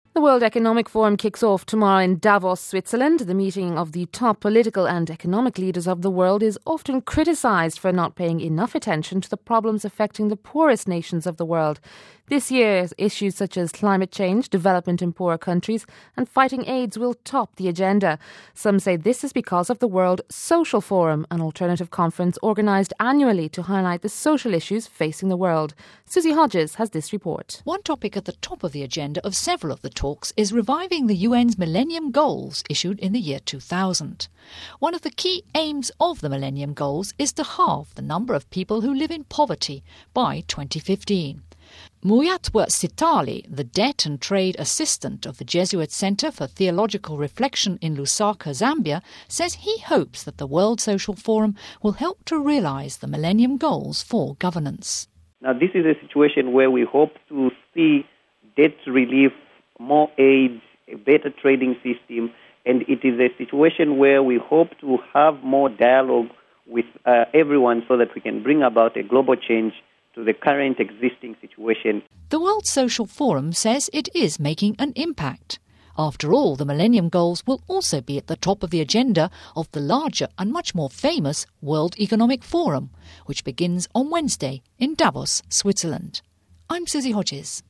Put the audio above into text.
The World Economic Forum kicks off tomorrow in Davos, Switzerland. The meeting of the top political and economic leaders of the world is often criticised for not paying enough attention to the problems affecting the poorest nations of the world. This year, issues such as climate change, development in poorer countries, and fighting AIDS will top the agenda. Some say this is because of the World Social Forum, an alternative conference organised annually to highlight the social issues facing the world. Susie Hodges has this report. One topic at the top of the agenda of several of the talks is reviving the UN's Millennium Goals issued in the year 2000. One of the key aims of the Millennium Goals is to halve the number of people who live in poverty by 2015. Muyatwa Sitali, the Debt and Trade Assistant of the Jesuit Center for Theological Reflection in Lusaka, Zambia, says he hopes that the World Social Forum will help to realize the Millennium Goals for governance. Now, this is a situation where we hope to see debt relief, more aid, a better trading system, and it is a situation where we hope to have more dialogue with everyone so that we can bring about a global change to the current existing situation. The World Social Forum says it is making an impact. After all, the Millennium Goals will also be at the top of the agenda of the larger and much more famous World Economic Forum, which begins on Wednesday in Davos, Switzerland. I'm Susie Hodges.